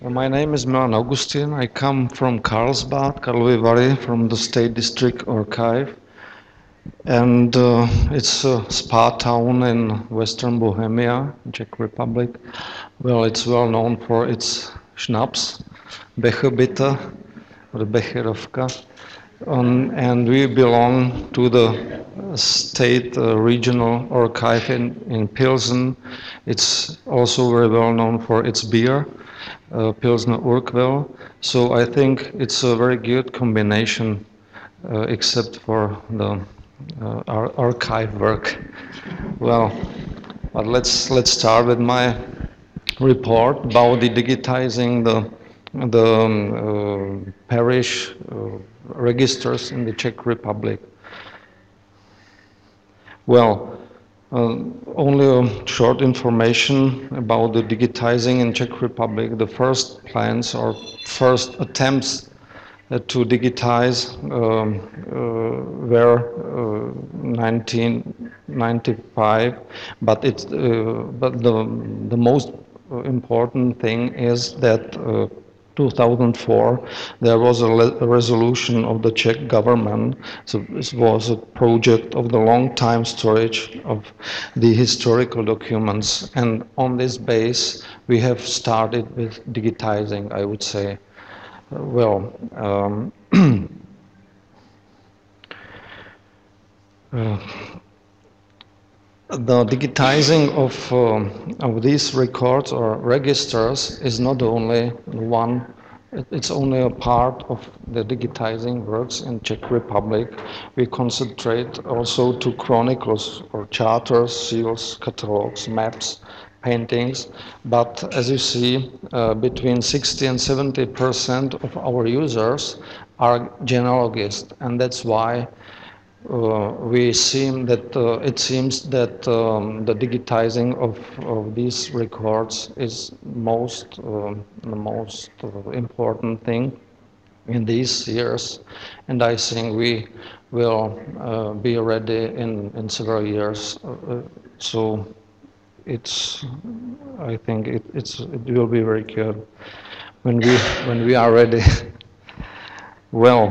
My name is Milan Augustin. I come from Karlsbad, Karlovy Vary, from the State District Archive. And it's a spa town in Western Bohemia, Czech Republic. Well, it's well known for its schnapps, Becherbitter, or Becherovka. And we belong to the state regional archive in Pilsen. It's also very well known for its beer, Pilsner Urquell. So I think it's a very good combination, except for the archive work. Well, but let's start with my report about the digitizing the parish registers in the Czech Republic. Well, only a short information about the digitizing in Czech Republic. The first plans or first attempts to digitize were 1995, but the most important thing is that 2004 there was a resolution of the Czech government. So this was a project of the long time storage of the historical documents, and on this base we have started with digitizing, I would say. Well, the digitizing of these records or registers is not only one, it's only a part of the digitizing works in Czech Republic. We concentrate also to chronicles or charters, seals, catalogs, maps, paintings, but as you see, between 60 and 70% of our users are genealogists, and that's why it seems that the digitizing of these records is the most important thing in these years, and I think we will be ready in several years. So I think it will be very good when we are ready. Well.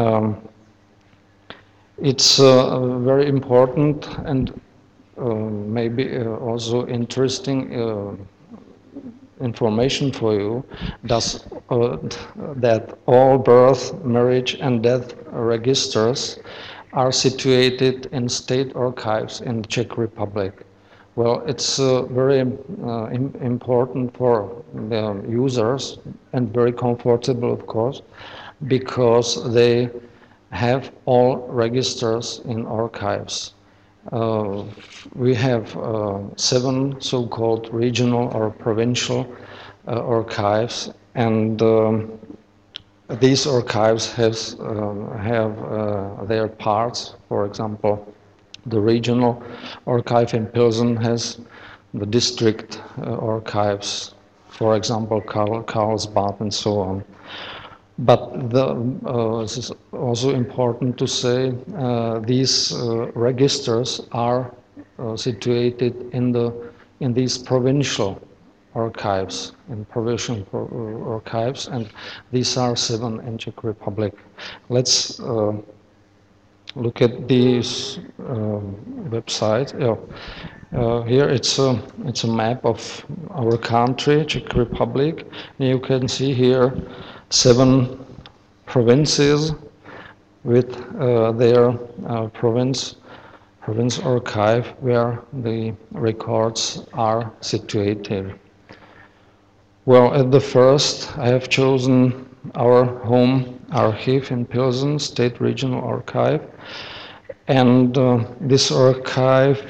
It's very important and maybe also interesting information for you that all birth, marriage and death registers are situated in state archives in the Czech Republic. Well, it's very important for the users and very comfortable, of course, because they have all registers in archives. We have 7 so-called regional or provincial archives, and these archives have their parts. For example, the regional archive in Pilsen has the district archives, for example, Karlsbad and so on. But this is also important to say, these registers are situated in these provincial archives, and these are 7 in Czech Republic. Let's look at these websites. Here it's a map of our country, Czech Republic. You can see here 7 provinces with their province archive where the records are situated. Well, at the first, I have chosen our home archive in Pilsen, State Regional Archive, and this archive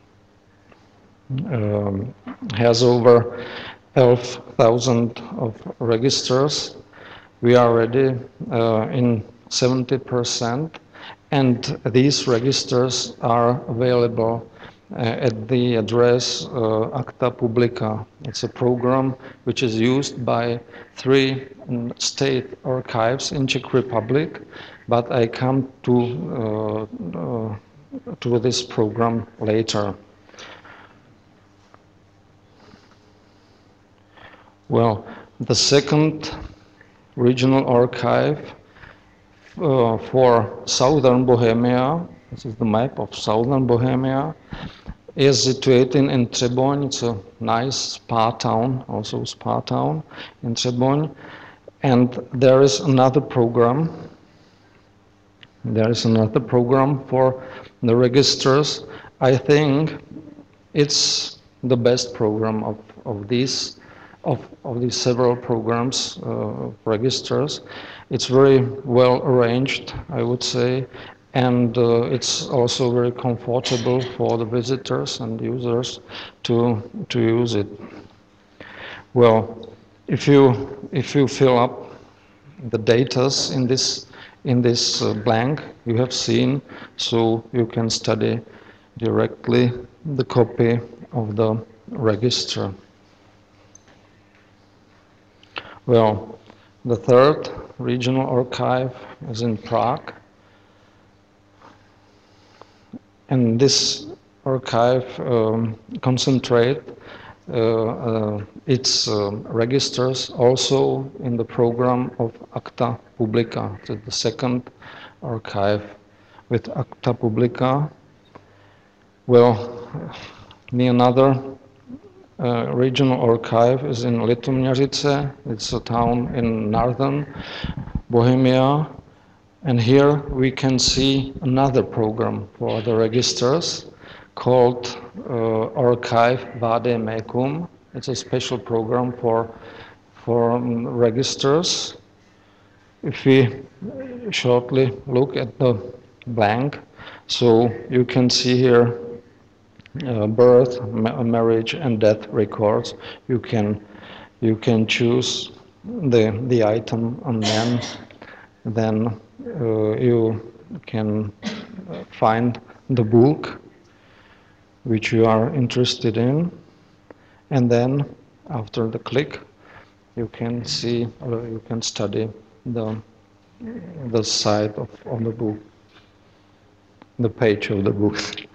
has over 12,000 of registers. We are ready in 70%, and these registers are available at the address Acta Publica. It's a program which is used by 3 state archives in Czech Republic, but I come to this program later. Well, The second regional archive for southern Bohemia, this is the map of southern Bohemia, is situated in Třeboň. It's a nice spa town, also spa town in Třeboň. And there is another program. There is another program for the registers. I think it's the best program of these several programs registers. It's very well arranged, I would say, and it's also very comfortable for the visitors and users to use it. Well, if you fill up the datas in this blank you have seen, so you can study directly the copy of the register. Well, the third regional archive is in Prague, and this archive concentrates its registers also in the program of Acta Publica, the second archive with Acta Publica. Well, another regional archive is in Litoměřice. It's a town in northern Bohemia, and here we can see another program for the registers called Archive Vade Mecum. It's a special program for registers. If we shortly look at the blank, so you can see here birth, marriage, and death records. You can choose the item, and then you can find the book which you are interested in, and then after the click you can see or you can study the side of the book, the page of the book.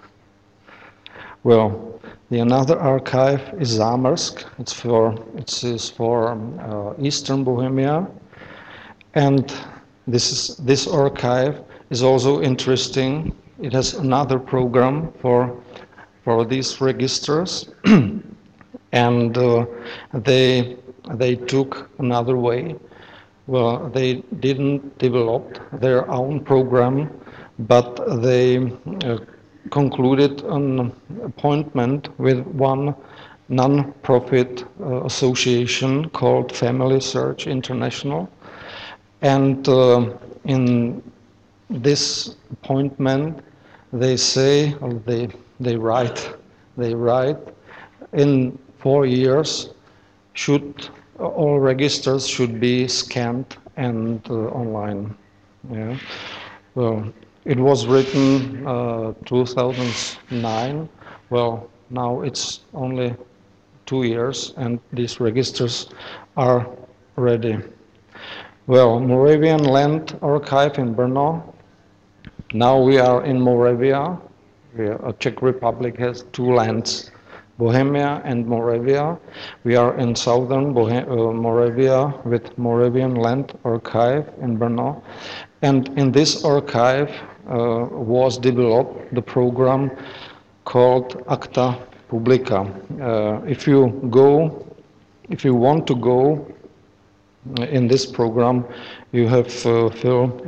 Well, the another archive is Zámrsk. It is for Eastern Bohemia, and this archive is also interesting. It has another program for these registers, and they took another way. Well, they didn't develop their own program, but they concluded an appointment with one non-profit association called Family Search International, and in this appointment they say, or they write in 4 years all registers should be scanned and online. Yeah. Well, it was written 2009. Well, now it's only 2 years and these registers are ready. Well, Moravian Land Archive in Brno. Now we are in Moravia. Czech Republic has 2 lands, Bohemia and Moravia. We are in southern Moravia with Moravian Land Archive in Brno. And in this archive was developed the program called Acta Publica. If you want to go in this program, you have to fill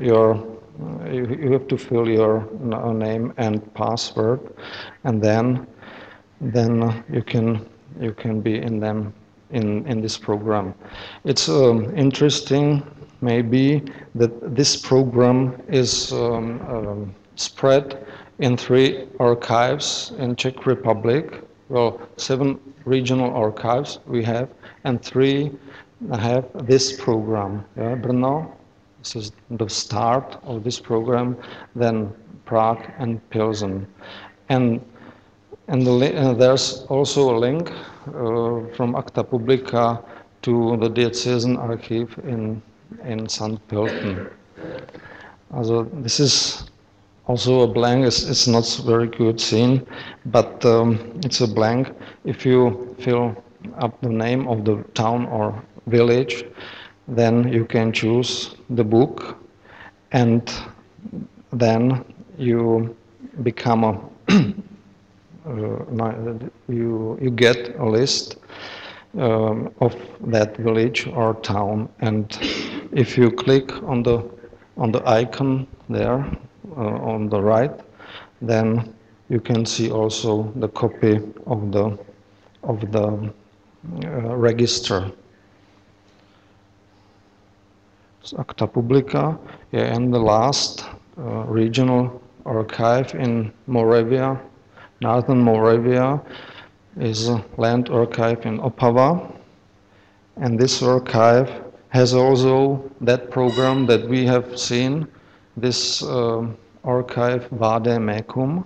your name and password, and then you can be in this program. It's interesting maybe that this program is spread in 3 archives in Czech Republic. Well, 7 regional archives we have, and 3 have this program. Yeah, Brno, this is the start of this program, then Prague and Pilsen. And there's also a link from Acta Publica to the Diocesan Archive in St. Pölten. Also, this is also a blank. It's not very good seen, but it's a blank. If you fill up the name of the town or village, then you can choose the book, and then you become a you get a list of that village or town, and if you click on the icon there on the right, then you can see also the copy of the register. It's Acta Publica, yeah, and the last regional archive in Moravia, Northern Moravia, is a land archive in Opava. And this archive has also that program that we have seen, this archive Vade Mecum.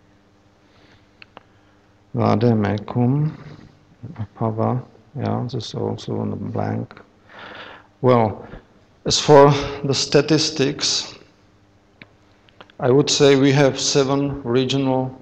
Vade Mecum, Opava, yeah, this is also on the blank. Well, as for the statistics, I would say we have 7 regional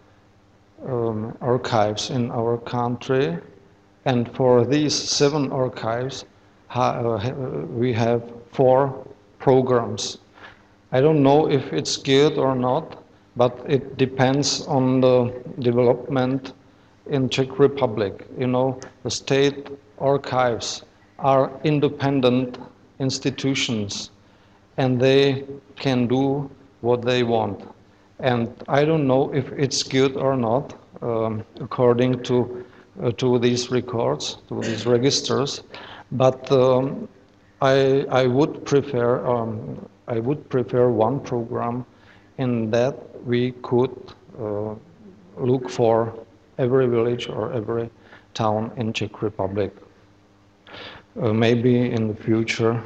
archives in our country, and for these 7 archives, we have 4 programs. I don't know if it's good or not, but it depends on the development in Czech Republic. You know, the state archives are independent institutions, and they can do what they want. And I don't know if it's good or not, according to these records, to these registers, but I would prefer one program in that we could look for every village or every town in Czech Republic. Maybe in the future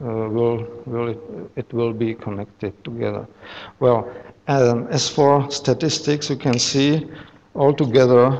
it will be connected together. Well, as for statistics, you can see altogether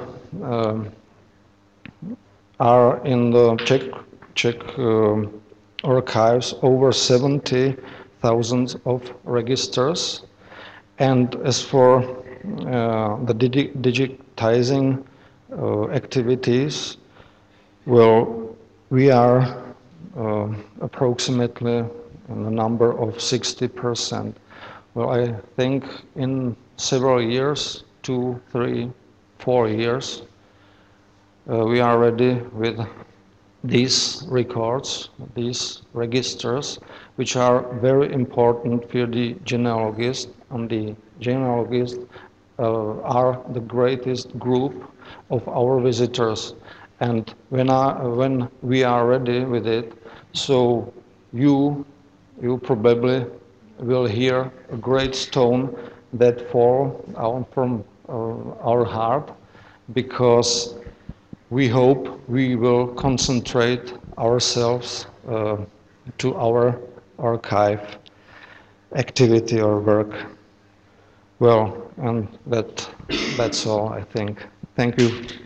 are in the Czech archives over 70,000 of registers. And as for the digitizing activities, well, we are approximately in the number of 60%. Well, I think in several years, 2, 3, 4 years, we are ready with these records, these registers, which are very important for the genealogists, and the genealogists are the greatest group of our visitors. And when we are ready with it, so you probably will hear a great stone that fall out from our heart, because we hope we will concentrate ourselves to our archive activity or work. Well, and that's all, I think. Thank you.